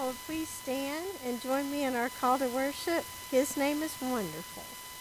would please stand and join me in our call to worship? His name is wonderful.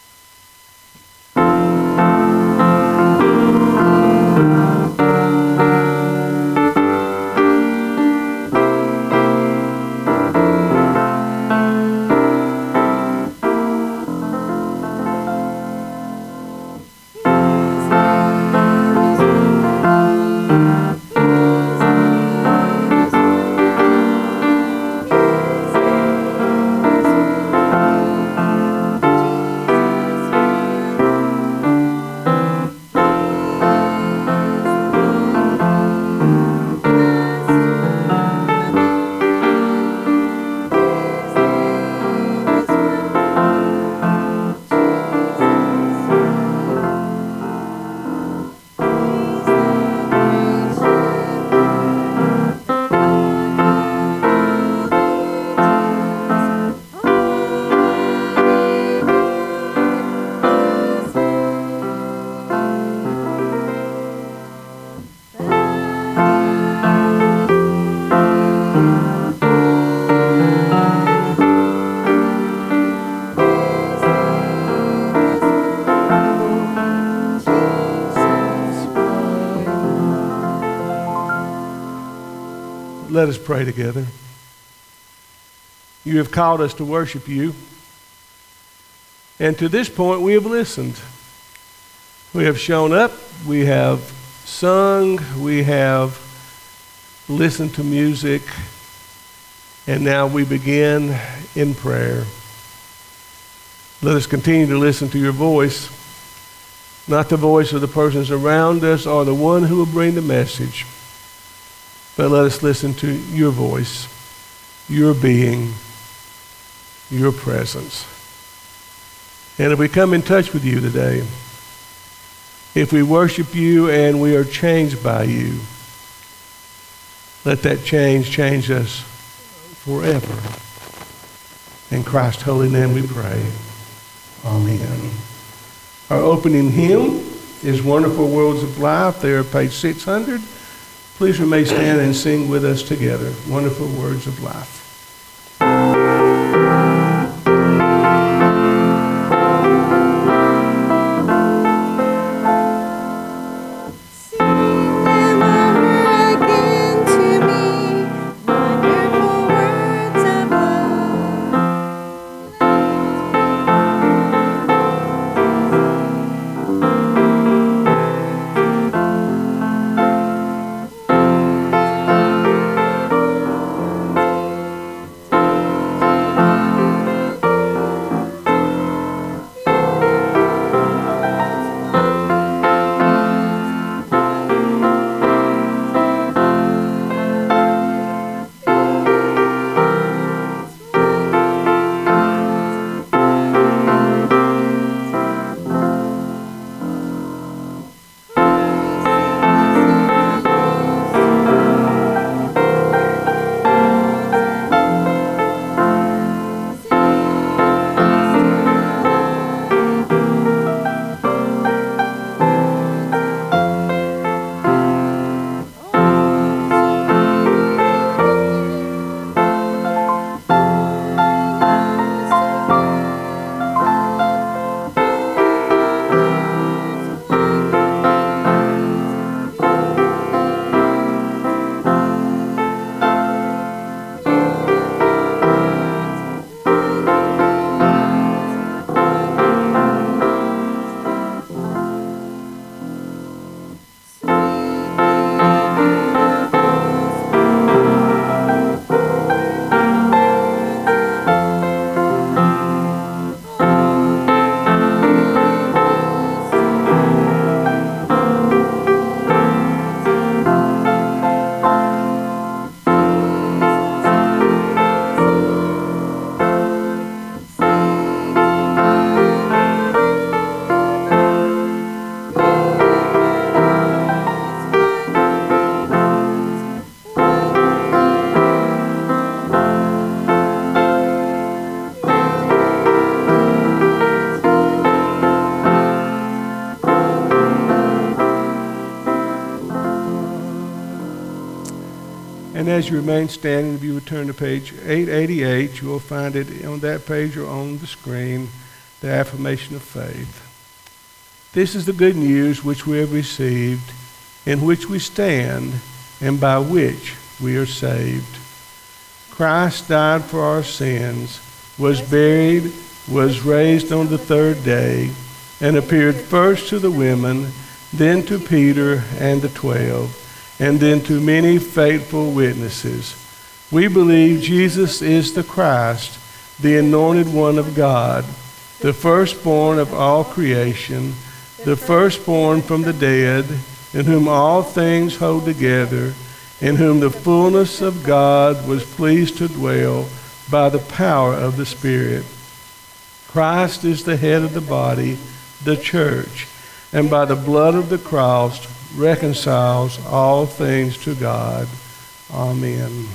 Let us pray together. You have called us to worship you. And to this point, we have listened. We have shown up. We have sung. We have listened to music. And now we begin in prayer. Let us continue to listen to your voice, not the voice of the persons around us or the one who will bring the message. But let us listen to your voice, your being, your presence. And if we come in touch with you today, if we worship you and we are changed by you, let that change us forever. In Christ's holy name we pray. Amen. Our opening hymn is Wonderful Worlds of Life. They are page 600. Please remain stand and sing with us together. Wonderful Words of Life. And as you remain standing, if you would turn to page 888, you will find it on that page or on the screen, the affirmation of faith. This is the good news which we have received, in which we stand, and by which we are saved. Christ died for our sins, was buried, was raised on the third day, and appeared first to the women, then to Peter and the 12, and then to many faithful witnesses. We believe Jesus is the Christ, the anointed one of God, the firstborn of all creation, the firstborn from the dead, in whom all things hold together, in whom the fullness of God was pleased to dwell by the power of the Spirit. Christ is the head of the body, the church, and by the blood of the cross reconciles all things to God. Amen.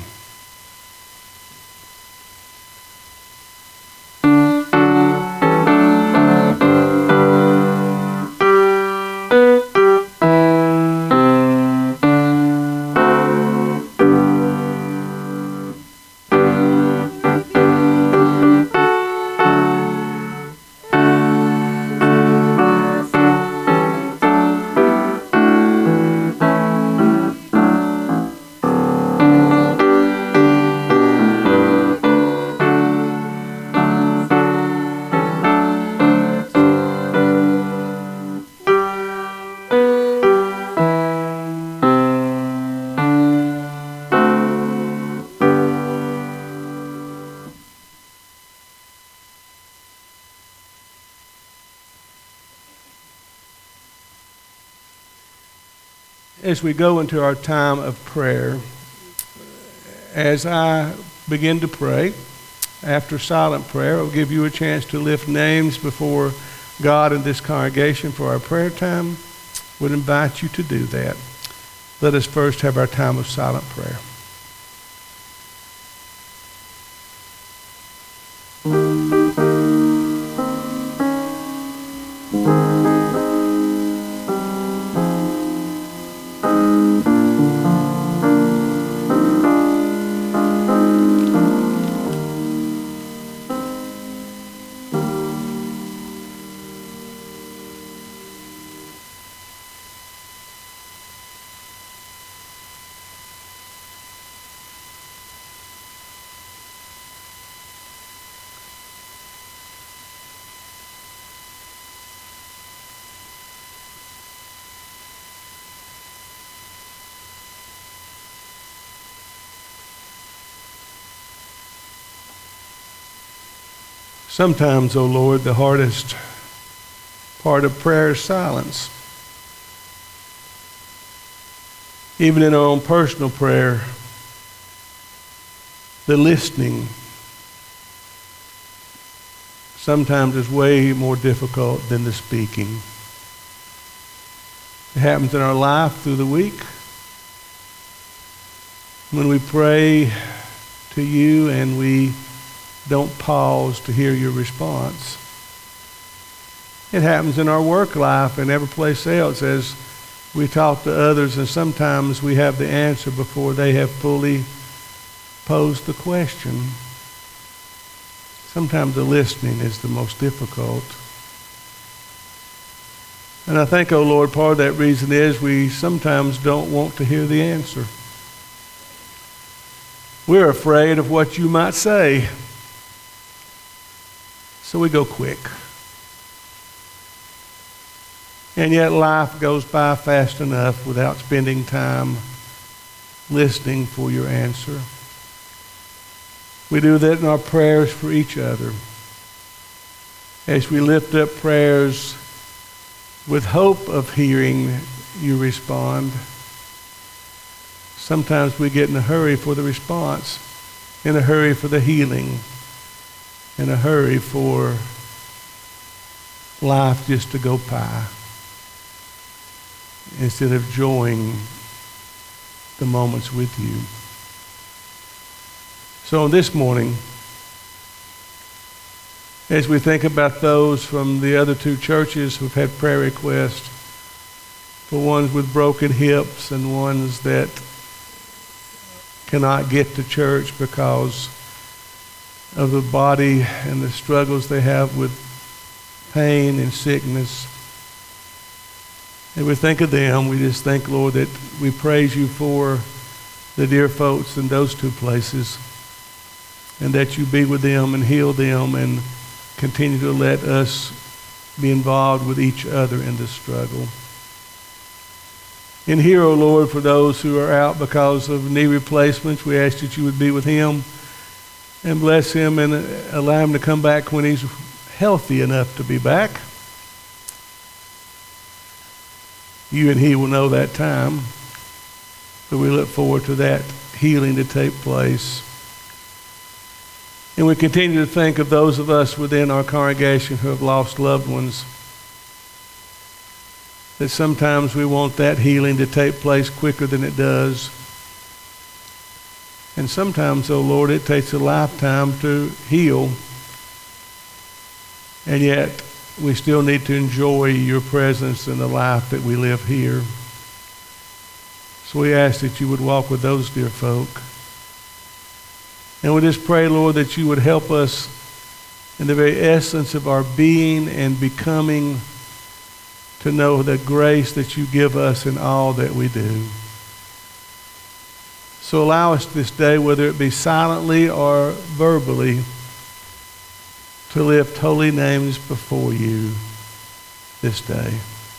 As we go into our time of prayer, as I begin to pray, after silent prayer, I'll give you a chance to lift names before God in this congregation for our prayer time. Would invite you to do that. Let us first have our time of silent prayer. Sometimes, O Lord, the hardest part of prayer is silence. Even in our own personal prayer, the listening sometimes is way more difficult than the speaking. It happens in our life through the week. When we pray to you and we don't pause to hear your response. It happens in our work life and every place else as we talk to others, and sometimes we have the answer before they have fully posed the question. Sometimes the listening is the most difficult. And I think, oh Lord, part of that reason is we sometimes don't want to hear the answer. We're afraid of what you might say. So we go quick. And yet life goes by fast enough without spending time listening for your answer. We do that in our prayers for each other. As we lift up prayers with hope of hearing you respond, sometimes we get in a hurry for the response, in a hurry for the healing, in a hurry for life just to go by, instead of enjoying the moments with you. So this morning, as we think about those from the other two churches who've had prayer requests, for ones with broken hips and ones that cannot get to church because of the body and the struggles they have with pain and sickness. And we think of them, we just think, Lord, that we praise you for the dear folks in those two places, and that you be with them and heal them and continue to let us be involved with each other in this struggle. And here, O Lord, for those who are out because of knee replacements, we ask that you would be with him and bless him and allow him to come back when he's healthy enough to be back. You and he will know that time, but we look forward to that healing to take place. And we continue to think of those of us within our congregation who have lost loved ones, that sometimes we want that healing to take place quicker than it does. And sometimes, oh Lord, it takes a lifetime to heal. And yet, we still need to enjoy your presence in the life that we live here. So we ask that you would walk with those dear folk. And we just pray, Lord, that you would help us in the very essence of our being and becoming to know the grace that you give us in all that we do. So allow us this day, whether it be silently or verbally, to lift holy names before you this day.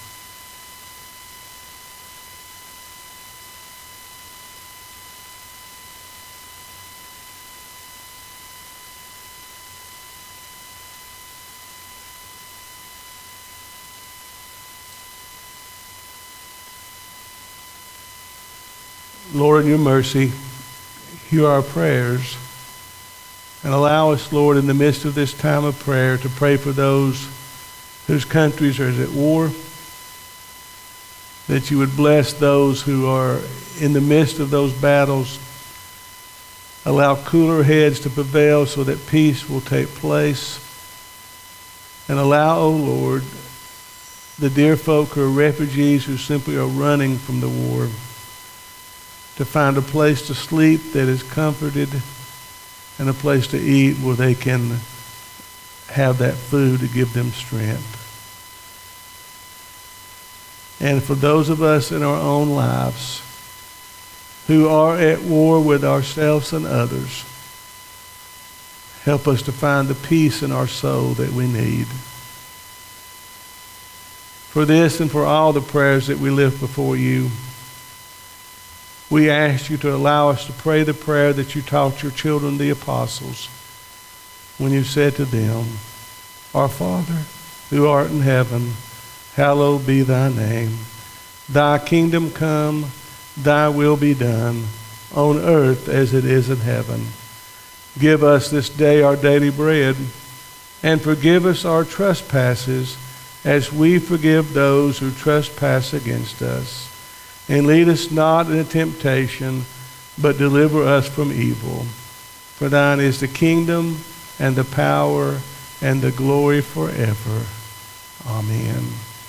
Lord, in your mercy, hear our prayers. And allow us, Lord, in the midst of this time of prayer, to pray for those whose countries are at war, that you would bless those who are in the midst of those battles. Allow cooler heads to prevail so that peace will take place. And allow, O Lord, the dear folk who are refugees who simply are running from the war to find a place to sleep that is comforted and a place to eat where they can have that food to give them strength. And for those of us in our own lives who are at war with ourselves and others, help us to find the peace in our soul that we need. For this and for all the prayers that we lift before you, we ask you to allow us to pray the prayer that you taught your children, the apostles, when you said to them, Our Father, who art in heaven, hallowed be thy name. Thy kingdom come, thy will be done, on earth as it is in heaven. Give us this day our daily bread, and forgive us our trespasses, as we forgive those who trespass against us. And lead us not into temptation, but deliver us from evil. For thine is the kingdom, and the power, and the glory forever. Amen.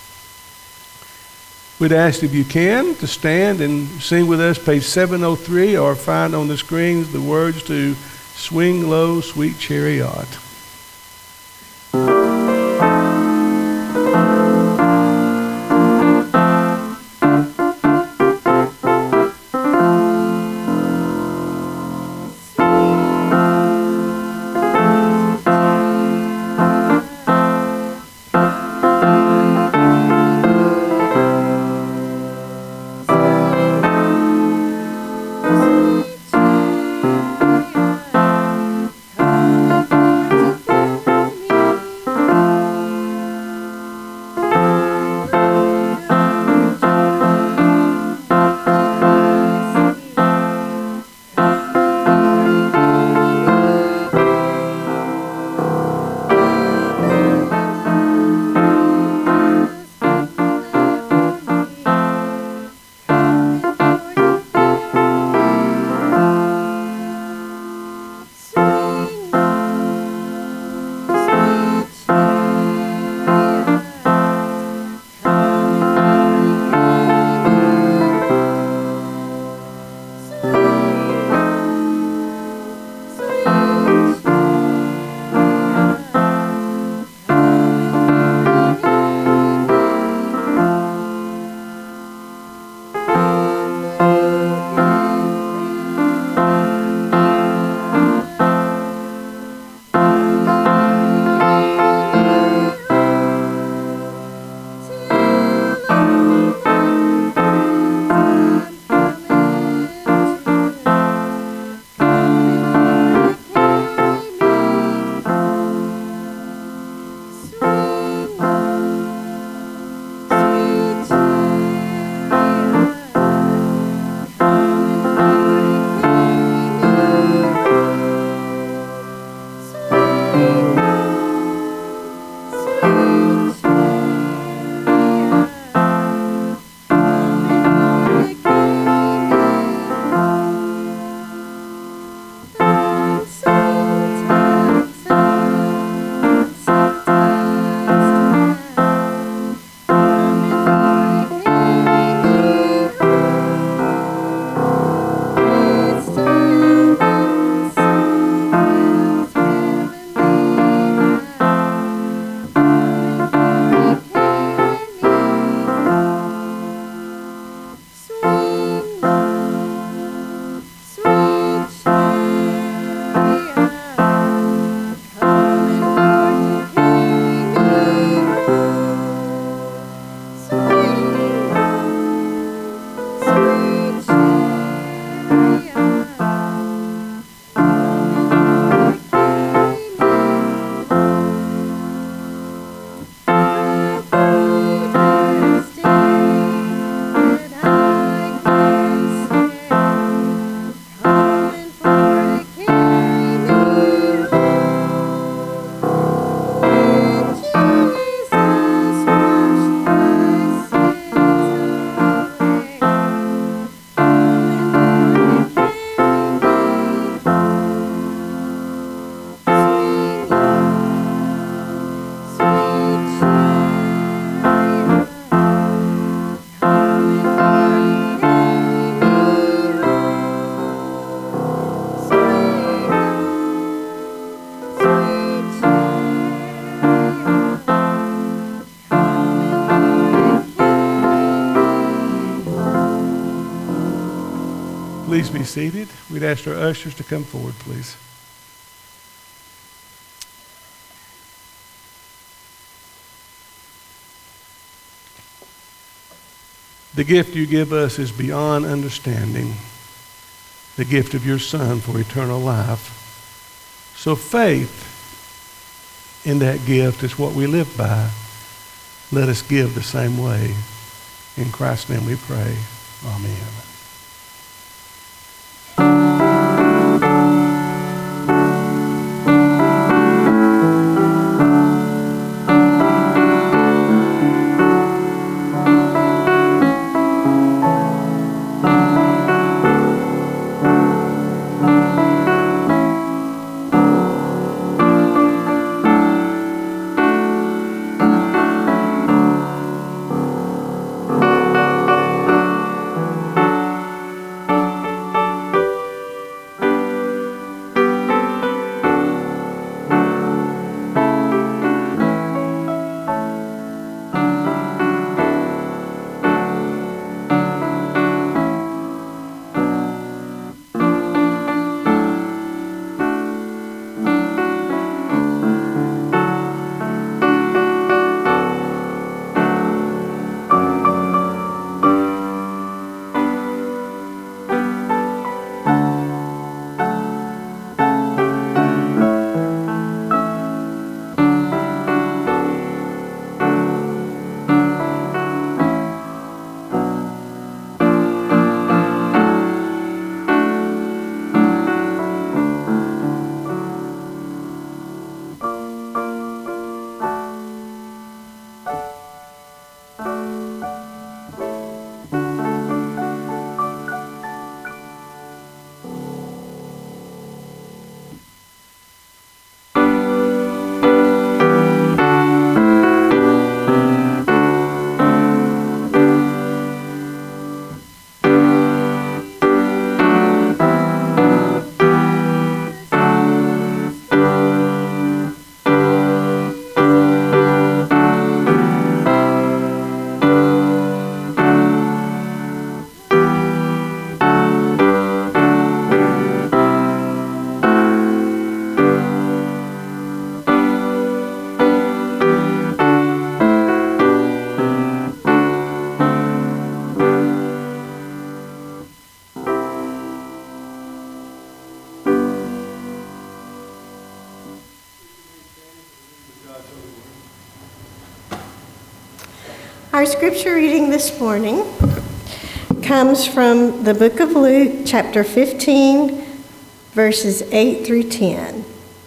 We'd ask, if you can, to stand and sing with us page 703, or find on the screens the words to Swing Low, Sweet Chariot. Sweet chariot, come Please be seated. We'd ask our ushers to come forward, please. The gift you give us is beyond understanding, the gift of your Son for eternal life. So faith in that gift is what we live by. Let us give the same way. In Christ's name we pray. Amen. Our scripture reading this morning comes from the book of Luke, chapter 15, verses 8 through 10.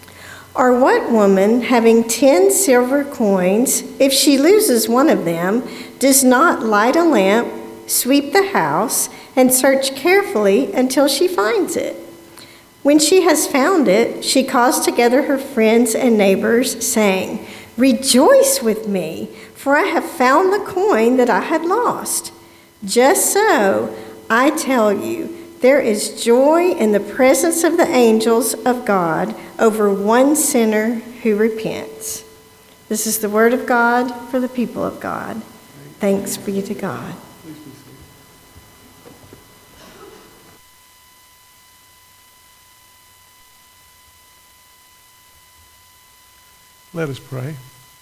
Or what woman, having 10 silver coins, if she loses one of them, does not light a lamp, sweep the house, and search carefully until she finds it? When she has found it, she calls together her friends and neighbors, saying, "Rejoice with me, for I have found the coin that I had lost." Just so, I tell you, there is joy in the presence of the angels of God over one sinner who repents. This is the word of God for the people of God. Thanks be to God. Let us pray.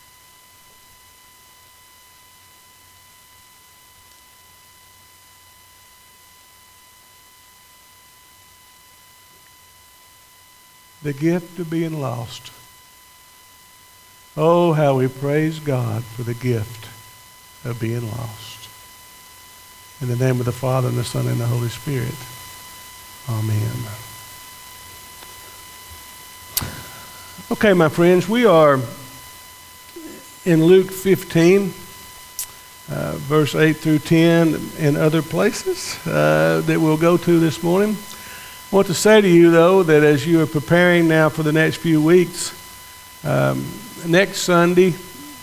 The gift of being lost. Oh, how we praise God for the gift of being lost. In the name of the Father, and the Son, and the Holy Spirit. Amen. Okay, my friends, we are in Luke 15, verse 8 through 10, and other places that we'll go to this morning. I want to say to you, though, that as you are preparing now for the next few weeks, next Sunday,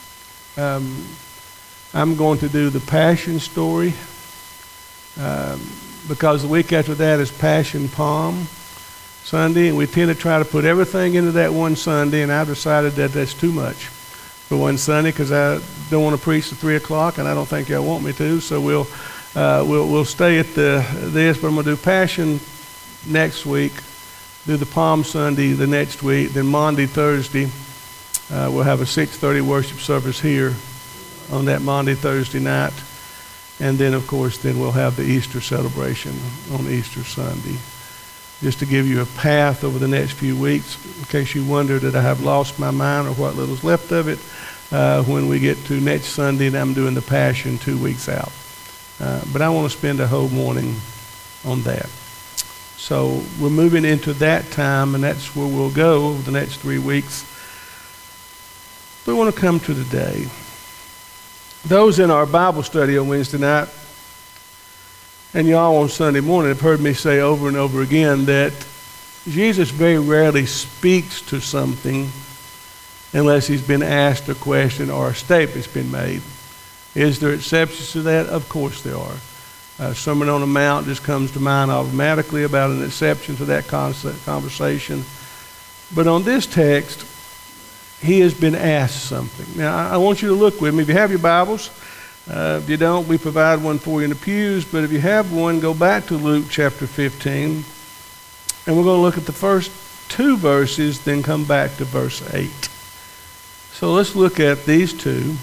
I'm going to do the Passion story, because the week after that is Passion Palm Sunday, and we tend to try to put everything into that one Sunday, and I've decided that that's too much for one Sunday because I don't want to preach at 3 o'clock, and I don't think y'all want me to, so we'll stay at this, but I'm going to do Passion next week, do the Palm Sunday the next week, then Monday, Thursday, we'll have a 6:30 worship service here on that Monday, Thursday night. And then, of course, then we'll have the Easter celebration on Easter Sunday. Just to give you a path over the next few weeks, in case you wonder that I have lost my mind or what little's left of it, when we get to next Sunday, and I'm doing the Passion 2 weeks out. But I want to spend a whole morning on that. So we're moving into that time, and that's where we'll go over the next 3 weeks. But we want to come to today. Those in our Bible study on Wednesday night, and y'all on Sunday morning, have heard me say over and over again that Jesus very rarely speaks to something unless he's been asked a question or a statement's been made. Is there exceptions to that? Of course there are. Sermon on the Mount just comes to mind automatically about an exception to that conversation. But on this text, he has been asked something. Now, I want you to look with me. If you have your Bibles, if you don't, we provide one for you in the pews. But if you have one, go back to Luke chapter 15. And we're going to look at the first 2 verses, then come back to verse 8. So let's look at these 2.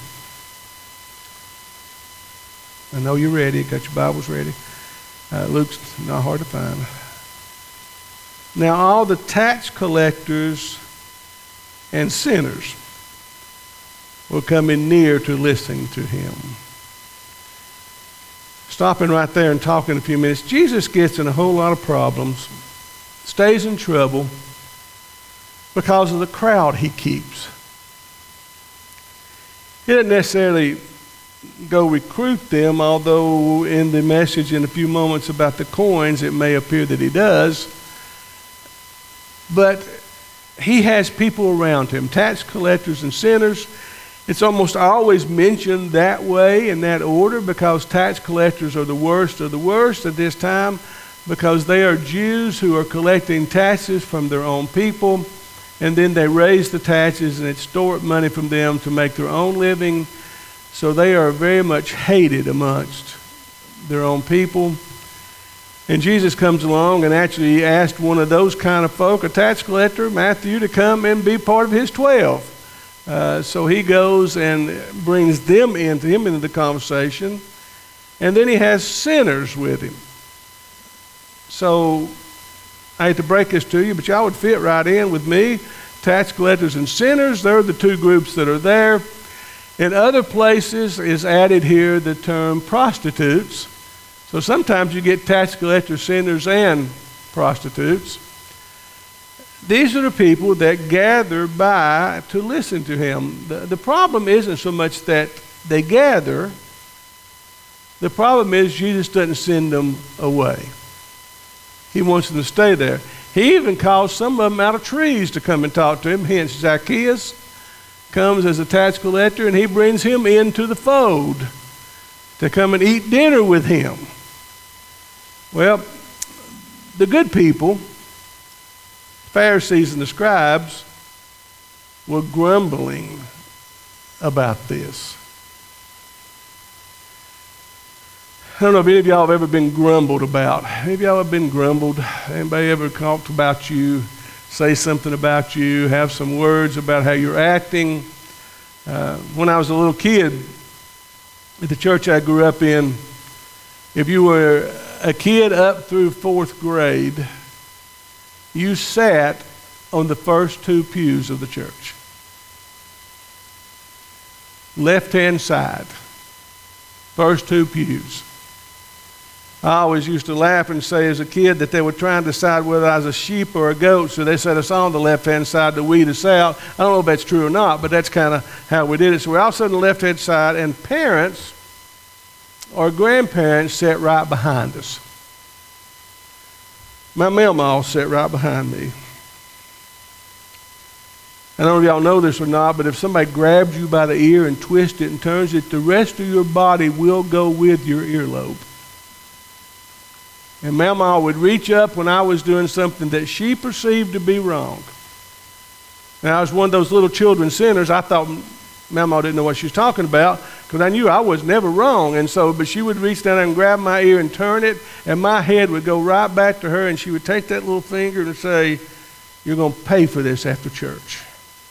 I know you're ready. Got your Bibles ready. Luke's not hard to find. Now all the tax collectors and sinners were coming near to listening to him. Stopping right there and talking a few minutes, Jesus gets in a whole lot of problems, stays in trouble because of the crowd he keeps. He doesn't necessarily go recruit them, although in the message in a few moments about the coins, it may appear that he does. But he has people around him, tax collectors and sinners. It's almost always mentioned that way, in that order, because tax collectors are the worst of the worst at this time, because they are Jews who are collecting taxes from their own people, and then they raise the taxes and extort money from them to make their own living. So they are very much hated amongst their own people. And Jesus comes along and actually asked one of those kind of folk, a tax collector, Matthew, to come and be part of his 12. So he goes and brings them into the conversation. And then he has sinners with him. So I hate to break this to you, but y'all would fit right in with me. Tax collectors and sinners, they're the 2 groups that are there. In other places is added here the term prostitutes. So sometimes you get tax collectors, sinners, and prostitutes. These are the people that gather by to listen to him. The problem isn't so much that they gather. The problem is Jesus doesn't send them away. He wants them to stay there. He even calls some of them out of trees to come and talk to him. Hence, Zacchaeus comes as a tax collector, and he brings him into the fold to come and eat dinner with him. Well, the good people, Pharisees and the scribes, were grumbling about this. I don't know if any of y'all have ever been grumbled about. Any of y'all have been grumbled? Anybody ever talked about you, say something about you, have some words about how you're acting? When I was a little kid, at the church I grew up in, if you were a kid up through 4th grade, you sat on the first 2 pews of the church. Left-hand side, first 2 pews. I always used to laugh and say as a kid that they were trying to decide whether I was a sheep or a goat, so they set us on the left-hand side to weed us out. I don't know if that's true or not, but that's kind of how we did it. So we're all sitting on the left-hand side, and parents or grandparents sat right behind us. My mama sat right behind me. I don't know if y'all know this or not, but if somebody grabs you by the ear and twists it and turns it, the rest of your body will go with your earlobe. And Mama would reach up when I was doing something that she perceived to be wrong. Now, I was one of those little children sinners. I thought Mama didn't know what she was talking about because I knew I was never wrong. And so, but she would reach down and grab my ear and turn it, and my head would go right back to her, and she would take that little finger and say, "You're going to pay for this after church."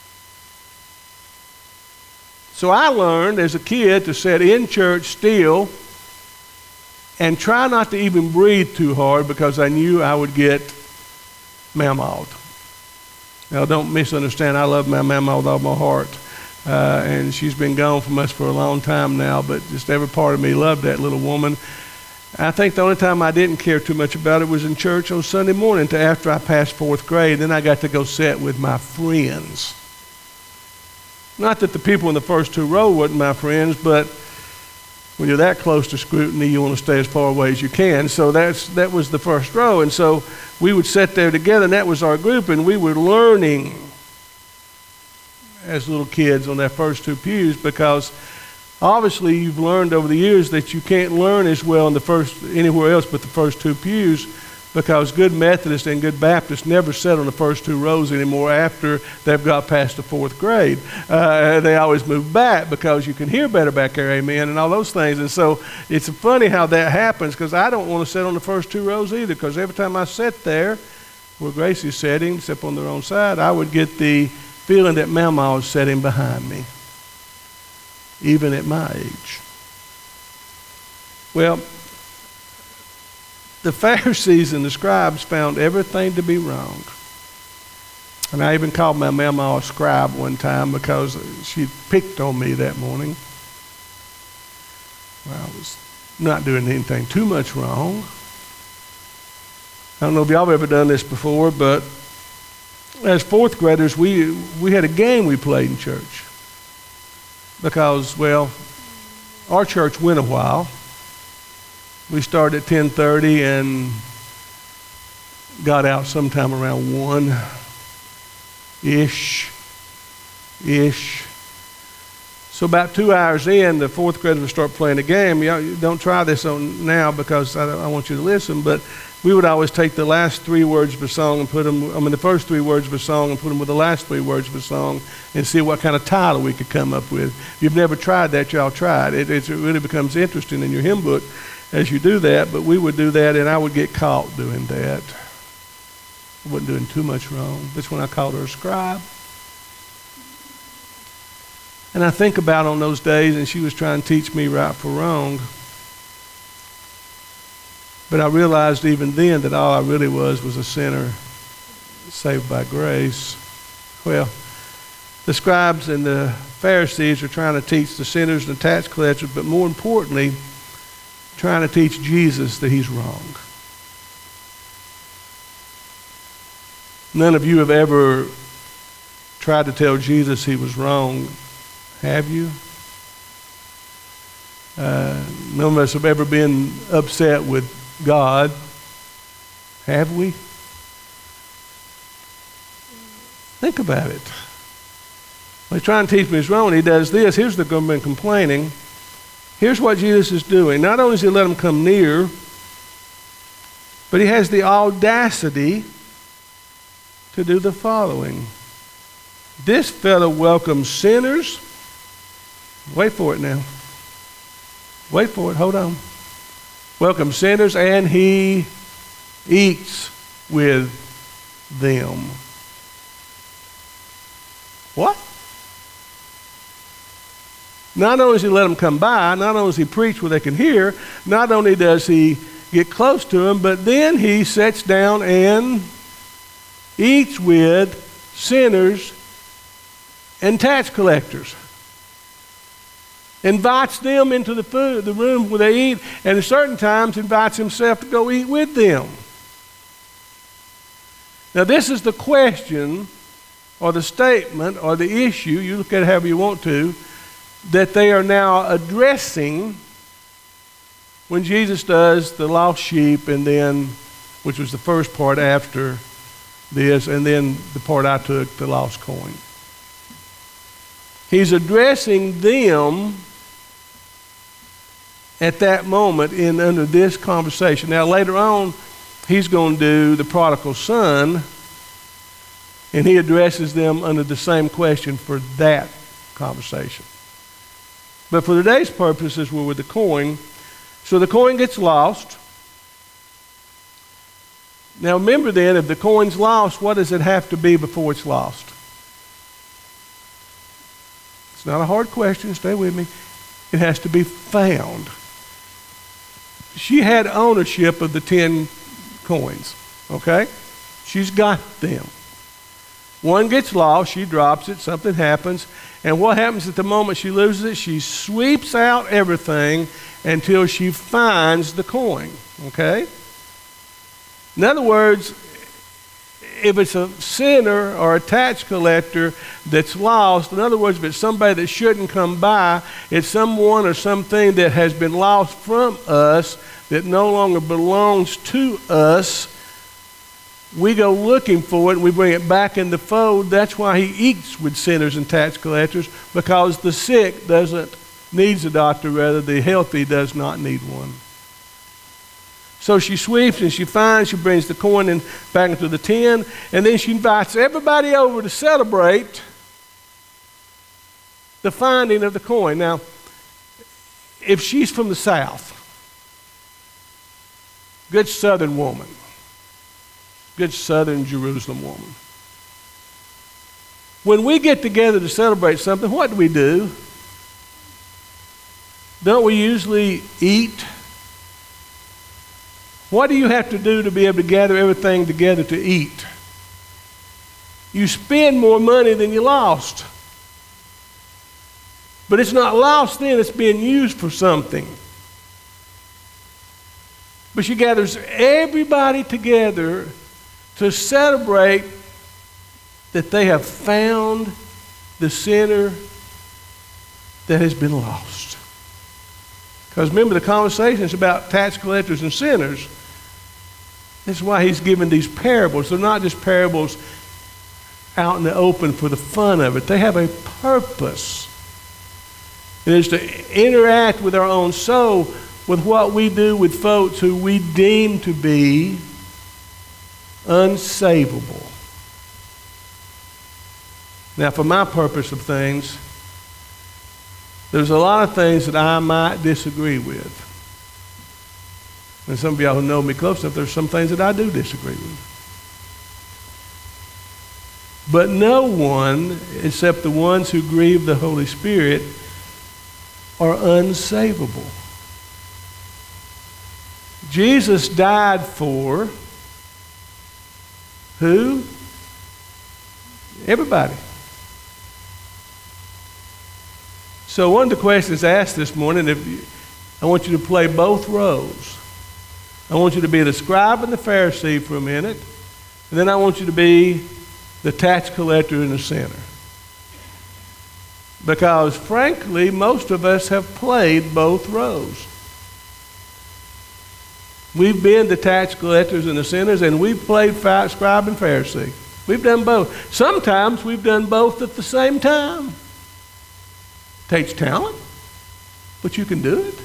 So I learned as a kid to sit in church still and try not to even breathe too hard because I knew I would get mamawed. Now, don't misunderstand. I love my mama with all my heart. And she's been gone from us for a long time now, but just every part of me loved that little woman. I think the only time I didn't care too much about it was in church on Sunday morning until after I passed 4th grade. Then I got to go sit with my friends. Not that the people in the first 2 rows weren't my friends, but when you're that close to scrutiny, you want to stay as far away as you can. So that was the first row. And so we would sit there together, and that was our group, and we were learning as little kids on that first 2 pews, because obviously you've learned over the years that you can't learn as well in the first anywhere else but the first 2 pews, because good Methodists and good Baptists never sit on the first 2 rows anymore after they've got past the 4th grade. They always move back because you can hear better back there, amen, and all those things. And so it's funny how that happens, because I don't want to sit on the first 2 rows either, because every time I sit there where Gracie's sitting, except on the wrong side, I would get the feeling that Mama was sitting behind me, even at my age. Well, the Pharisees and the scribes found everything to be wrong. And I even called my mama a scribe one time because she picked on me that morning. Well, I was not doing anything too much wrong. I don't know if y'all have ever done this before, but as 4th graders, we had a game we played in church. Because, well, our church went a while. We started at 10:30 and got out sometime around 1-ish. So about 2 hours in, the 4th graders would start playing a game. You don't try this on now because I want you to listen, but we would always take the last 3 words of a song and the first 3 words of a song and put them with the last 3 words of a song and see what kind of title we could come up with. If you've never tried that, y'all try it. It really becomes interesting in your hymn book as you do that, but we would do that, and I would get caught doing that. I wasn't doing too much wrong. That's when I called her a scribe. And I think about on those days, and she was trying to teach me right from wrong. But I realized even then that all I really was a sinner saved by grace. Well, the scribes and the Pharisees are trying to teach the sinners and the tax collectors, but more importantly, trying to teach Jesus that he's wrong. None of you have ever tried to tell Jesus he was wrong, have you? None of us have ever been upset with God, have we? Think about it. He's trying to teach me he's wrong, and he does this. Here's the government complaining. Here's what Jesus is doing. Not only does he let them come near, but he has the audacity to do the following. This fellow welcomes sinners. Wait for it now. Wait for it. Hold on. Welcomes sinners, and he eats with them. What? Not only does he let them come by, not only does he preach where they can hear, not only does he get close to them, but then he sits down and eats with sinners and tax collectors. Invites them into the room where they eat, and at certain times invites himself to go eat with them. Now this is the question, or the statement, or the issue, you look at it however you want to, that they are now addressing when Jesus does the lost sheep, and then, which was the first part after this, and then the part I took, the lost coin. He's addressing them at that moment under this conversation. Now later on, he's going to do the prodigal son, and he addresses them under the same question for that conversation. But for today's purposes, we're with the coin. So the coin gets lost. Now remember then, if the coin's lost, what does it have to be before it's lost? It's not a hard question, stay with me. It has to be found. She had ownership of the 10 coins, okay? She's got them. One gets lost, she drops it, something happens, and what happens at the moment she loses it? She sweeps out everything until she finds the coin, okay? In other words, if it's a sinner or a tax collector that's lost, in other words, if it's somebody that shouldn't come by, it's someone or something that has been lost from us that no longer belongs to us, we go looking for it and we bring it back in the fold. That's why he eats with sinners and tax collectors, because the sick needs a doctor, rather the healthy does not need one. So she sweeps and she finds, she brings the coin in back into the tin, and then she invites everybody over to celebrate the finding of the coin. Now, if she's from the South, good Southern woman, good Southern Jerusalem woman, when we get together to celebrate something, what do? Don't we usually eat? What do you have to do to be able to gather everything together to eat? You spend more money than you lost. But it's not lost then, it's being used for something. But she gathers everybody together to celebrate that they have found the sinner that has been lost. Because remember, the conversation is about tax collectors and sinners. That's why he's given these parables. They're not just parables out in the open for the fun of it. They have a purpose. It is to interact with our own soul with what we do with folks who we deem to be unsavable. Now, for my purpose of things, there's a lot of things that I might disagree with. And some of y'all who know me close enough, there's some things that I do disagree with. But no one, except the ones who grieve the Holy Spirit, are unsavable. Jesus died for who? Everybody. So one of the questions asked this morning, I want you to play both roles. I want you to be the scribe and the Pharisee for a minute, and then I want you to be the tax collector and the sinner. Because frankly, most of us have played both roles. We've been the tax collectors and the sinners, and we've played scribe and Pharisee. We've done both. Sometimes we've done both at the same time. Takes talent, but you can do it.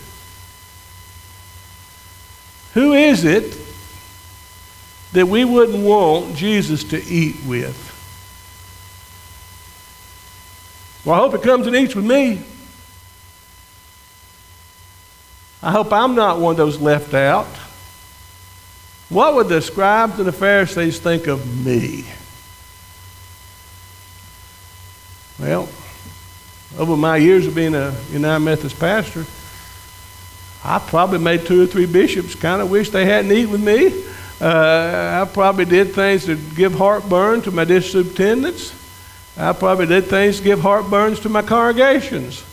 Who is it that we wouldn't want Jesus to eat with? Well, I hope it comes and eats with me. I hope I'm not one of those left out. What would the scribes and the Pharisees think of me? Well, over my years of being a United Methodist pastor, I probably made 2 or 3 bishops kind of wish they hadn't eaten with me. I probably did things to give heartburn to my district superintendents. I probably did things to give heartburns to my congregations.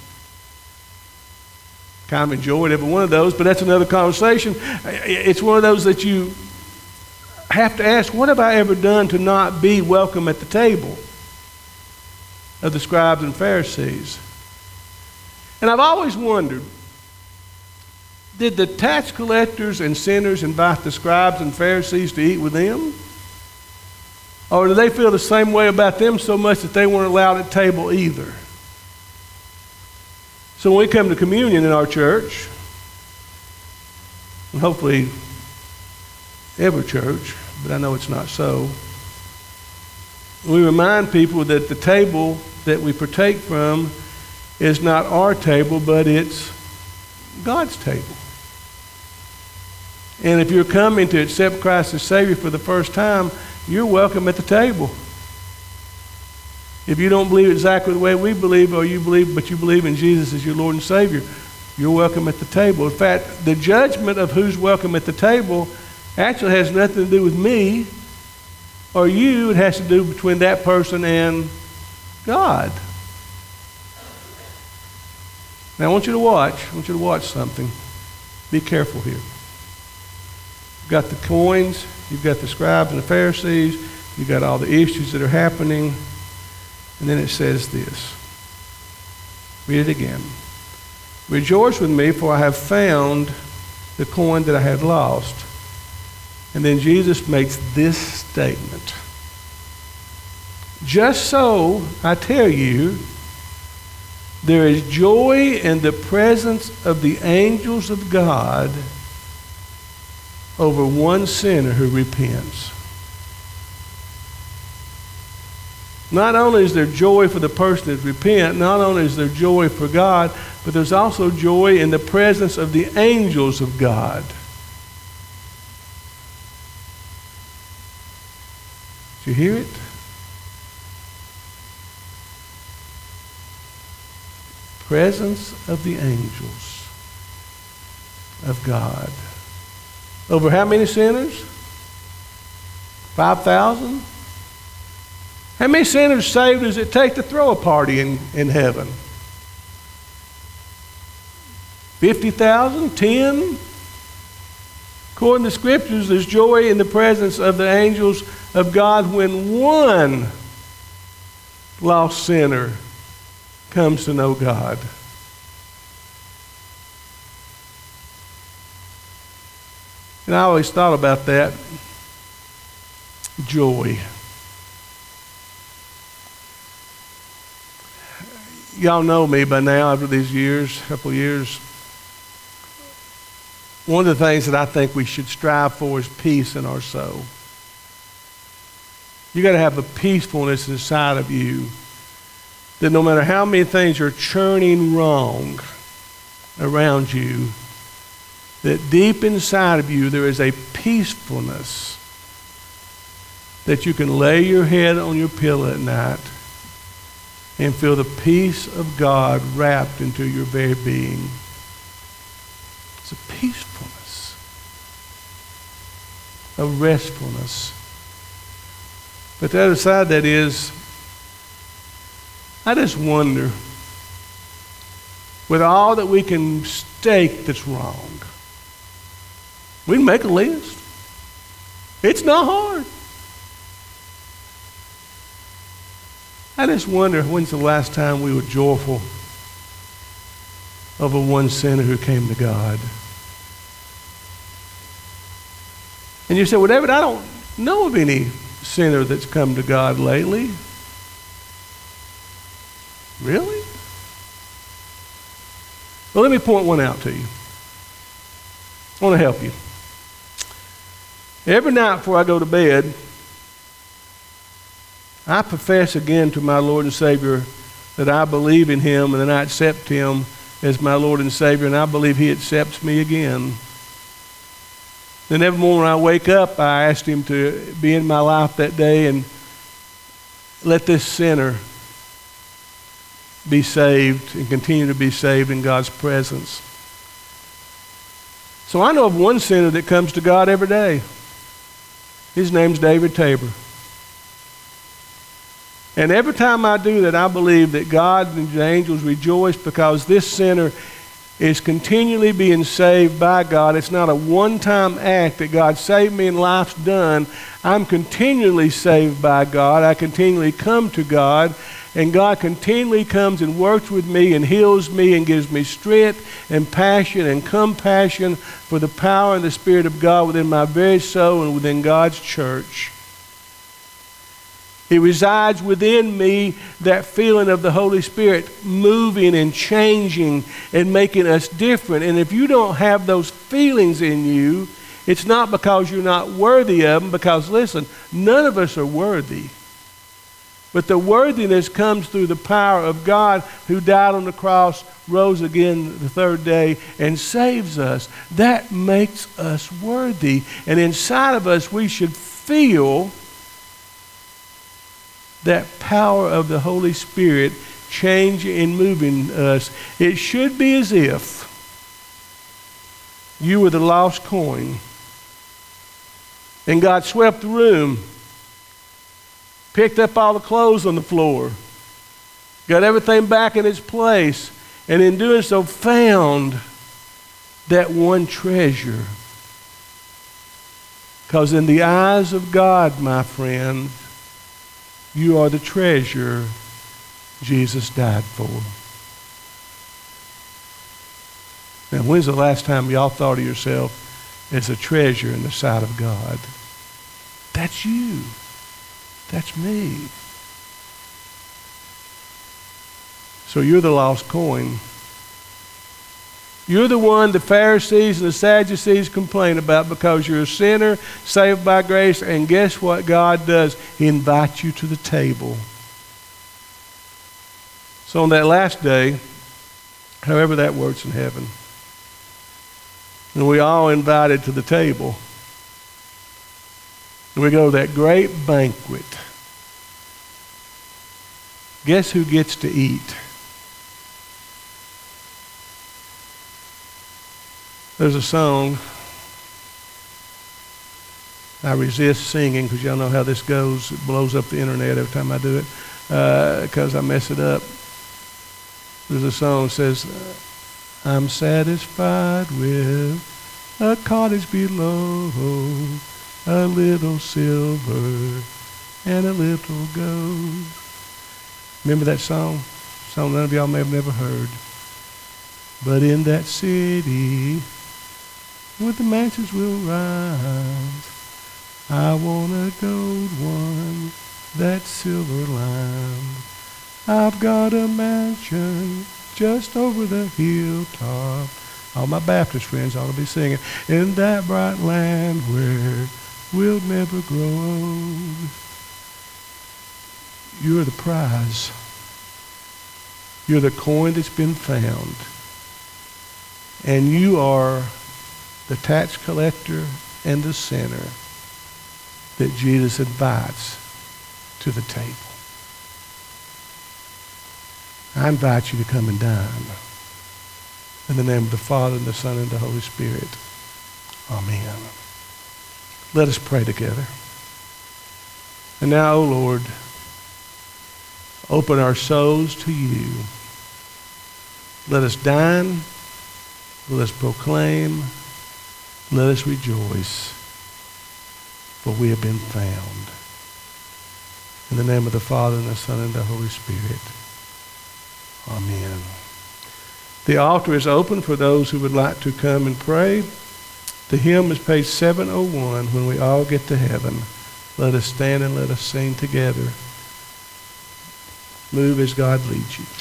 Kind of enjoyed every one of those, but that's another conversation. It's one of those that you have to ask, what have I ever done to not be welcome at the table of the scribes and Pharisees? And I've always wondered, did the tax collectors and sinners invite the scribes and Pharisees to eat with them? Or do they feel the same way about them so much that they weren't allowed at table either? So when we come to communion in our church, and hopefully every church, but I know it's not so, we remind people that the table that we partake from is not our table, but it's God's table. And if you're coming to accept Christ as Savior for the first time, you're welcome at the table. If you don't believe exactly the way we believe, or you believe in Jesus as your Lord and Savior, you're welcome at the table. In fact, the judgment of who's welcome at the table actually has nothing to do with me or you. It has to do between that person and God. Now, I want you to watch something. Be careful here. You've got the coins, you've got the scribes and the Pharisees, you've got all the issues that are happening. And then it says this. Read it again. Rejoice with me, for I have found the coin that I had lost. And then Jesus makes this statement. Just so, I tell you, there is joy in the presence of the angels of God over one sinner who repents. Not only is there joy for the person that repents, not only is there joy for God, but there's also joy in the presence of the angels of God. Did you hear it? Presence of the angels of God. Over how many sinners? 5,000? How many sinners saved does it take to throw a party in heaven? 50,000? 10? According to the Scriptures, there's joy in the presence of the angels of God when one lost sinner comes to know God. And I always thought about that. Joy. Y'all know me by now after these years, couple years. One of the things that I think we should strive for is peace in our soul. You got to have a peacefulness inside of you that no matter how many things are churning wrong around you, that deep inside of you there is a peacefulness that you can lay your head on your pillow at night and feel the peace of God wrapped into your very being. It's a peacefulness, a restfulness. But the other side of that is, I just wonder, with all that we can stake that's wrong, we can make a list. It's not hard. I just wonder, when's the last time we were joyful over one sinner who came to God? And you say, well, David, I don't know of any sinner that's come to God lately. Really? Well, let me point one out to you. I want to help you. Every night before I go to bed, I profess again to my Lord and Savior that I believe in Him and that I accept Him as my Lord and Savior, and I believe He accepts me again. Then every morning when I wake up, I ask Him to be in my life that day and let this sinner be saved and continue to be saved in God's presence. So I know of one sinner that comes to God every day. His name's David Tabor. And every time I do that, I believe that God and the angels rejoice because this sinner is continually being saved by God. It's not a one-time act that God saved me and life's done. I'm continually saved by God. I continually come to God, and God continually comes and works with me and heals me and gives me strength and passion and compassion for the power and the Spirit of God within my very soul and within God's church. He resides within me, that feeling of the Holy Spirit moving and changing and making us different. And if you don't have those feelings in you, it's not because you're not worthy of them, because listen, none of us are worthy. But the worthiness comes through the power of God who died on the cross, rose again the third day, and saves us. That makes us worthy. And inside of us, we should feel that power of the Holy Spirit changing and moving us. It should be as if you were the lost coin and God swept the room, picked up all the clothes on the floor, got everything back in its place, and in doing so found that one treasure. Because in the eyes of God, my friend, you are the treasure Jesus died for. Now, when's the last time y'all thought of yourself as a treasure in the sight of God? That's you. That's me. So you're the lost coin. You're the one the Pharisees and the Sadducees complain about because you're a sinner, saved by grace, and guess what God does? He invites you to the table. So on that last day, however that works in heaven, and we all invited to the table, and we go to that great banquet. Guess who gets to eat? There's a song I resist singing because y'all know how this goes. It blows up the internet every time I do it because I mess it up. There's a song that says, I'm satisfied with a cottage below, a little silver and a little gold. Remember that song? Song none of y'all may have never heard. But in that city where the mansions will rise, I want a gold one, that silver line. I've got a mansion just over the hilltop. All my Baptist friends ought to be singing. In that bright land where we'll never grow old. You're the prize. You're the coin that's been found. And you are the tax collector and the sinner that Jesus invites to the table. I invite you to come and dine. In the name of the Father, and the Son, and the Holy Spirit. Amen. Let us pray together. And now, O Lord, open our souls to you. Let us dine. Let us proclaim. Let us rejoice. For we have been found. In the name of the Father, and the Son, and the Holy Spirit. Amen. The altar is open for those who would like to come and pray. The hymn is page 701, When We All Get to Heaven. Let us stand and let us sing together. Move as God leads you.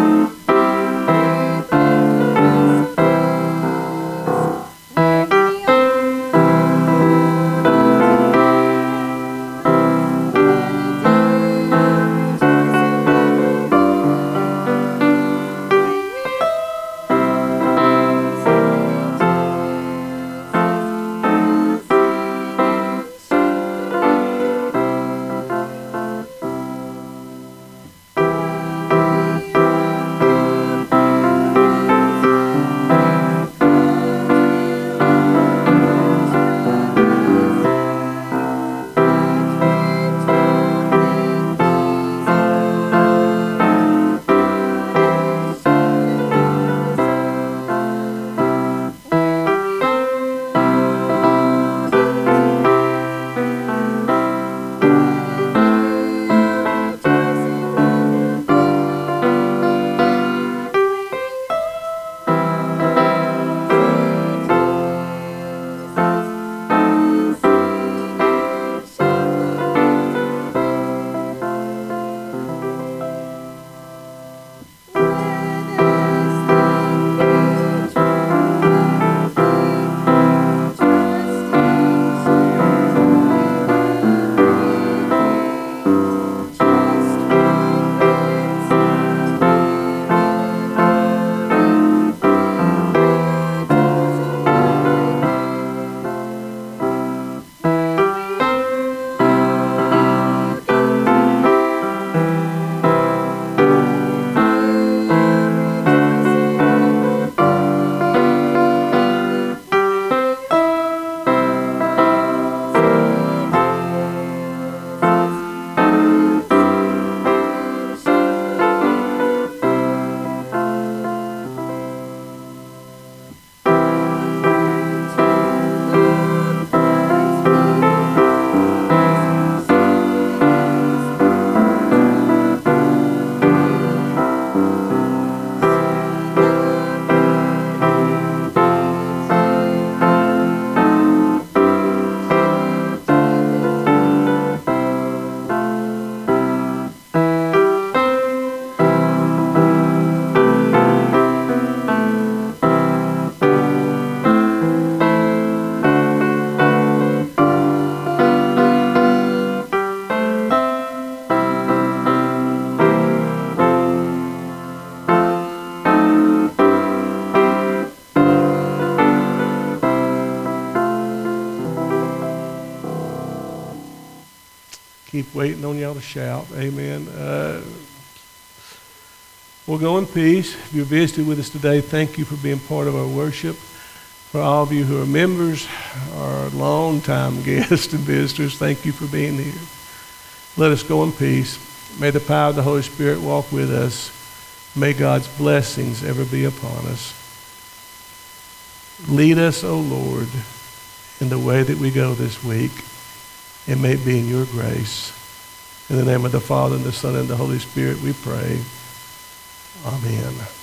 We keep waiting on y'all to shout. Amen. We'll go in peace. If you're visiting with us today, thank you for being part of our worship. For all of you who are members, our long-time guests and visitors, thank you for being here. Let us go in peace. May the power of the Holy Spirit walk with us. May God's blessings ever be upon us. Lead us, O Lord, in the way that we go this week, and may it be in your grace. In the name of the Father, and the Son, and the Holy Spirit, we pray. Amen.